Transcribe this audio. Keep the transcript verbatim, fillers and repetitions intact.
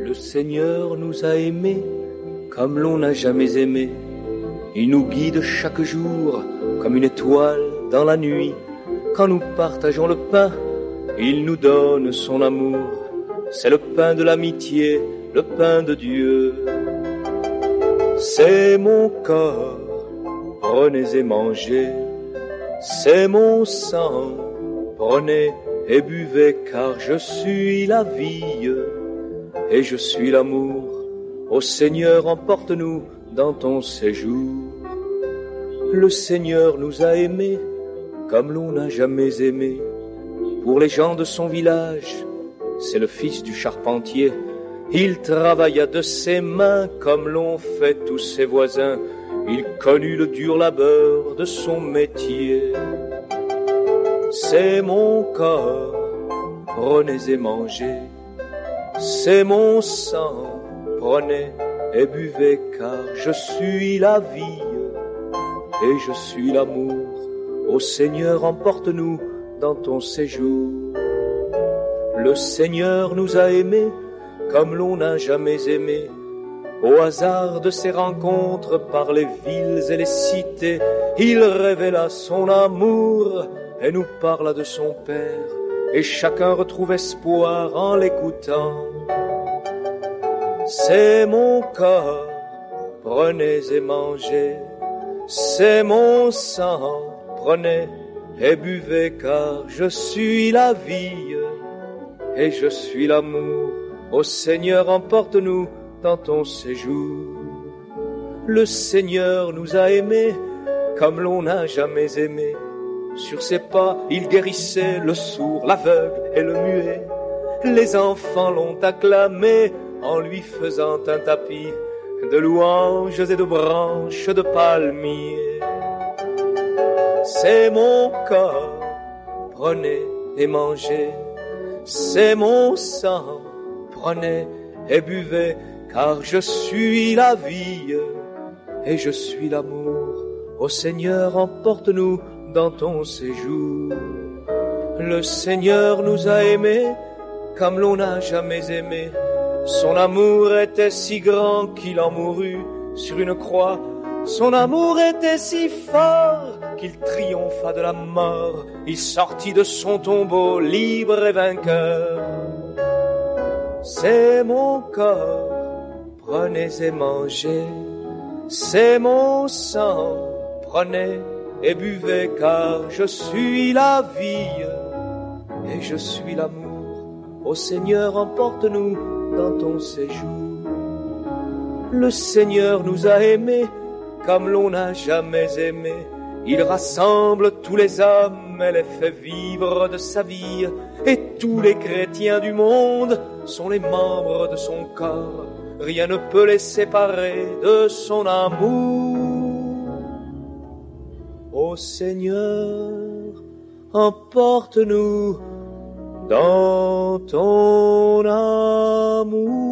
Le Seigneur nous a aimés comme l'on n'a jamais aimé. Il nous guide chaque jour comme une étoile dans la nuit. Quand nous partageons le pain, il nous donne son amour. C'est le pain de l'amitié, le pain de Dieu. C'est mon corps, prenez et mangez. C'est mon sang, prenez et buvez, car je suis la vie et je suis l'amour. Ô Seigneur, emporte-nous dans ton séjour. Le Seigneur nous a aimés comme l'on n'a jamais aimé. Pour les gens de son village, c'est le fils du charpentier. Il travailla de ses mains comme l'ont fait tous ses voisins. Il connut le dur labeur de son métier. C'est mon corps, prenez et mangez. C'est mon sang, prenez et buvez, car je suis la vie et je suis l'amour. Ô Seigneur, emporte-nous dans ton séjour. Le Seigneur nous a aimés comme l'on n'a jamais aimé. Au hasard de ses rencontres par les villes et les cités, il révéla son amour et nous parla de son Père, et chacun retrouve espoir en l'écoutant. C'est mon corps, prenez et mangez. C'est mon sang, prenez et buvez, car je suis la vie et je suis l'amour. Ô Seigneur, emporte-nous dans ton séjour. Le Seigneur nous a aimés comme l'on n'a jamais aimé. Sur ses pas, il guérissait le sourd, l'aveugle et le muet. Les enfants l'ont acclamé en lui faisant un tapis de louanges et de branches de palmiers. C'est mon corps, prenez et mangez. C'est mon sang, prenez et buvez, car je suis la vie et je suis l'amour. Ô Seigneur, emporte-nous dans ton séjour. Le Seigneur nous a aimés comme l'on n'a jamais aimé. Son amour était si grand qu'il en mourut sur une croix. Son amour était si fort qu'il triompha de la mort. Il sortit de son tombeau libre et vainqueur. C'est mon corps, prenez et mangez. C'est mon sang, prenez et buvez, car je suis la vie et je suis l'amour. Ô Seigneur, emporte-nous dans ton séjour. Le Seigneur nous a aimés comme l'on n'a jamais aimé. Il rassemble tous les hommes et les fait vivre de sa vie. Et tous les chrétiens du monde sont les membres de son corps. Rien ne peut les séparer de son amour. Ô Seigneur, emporte-nous dans ton amour.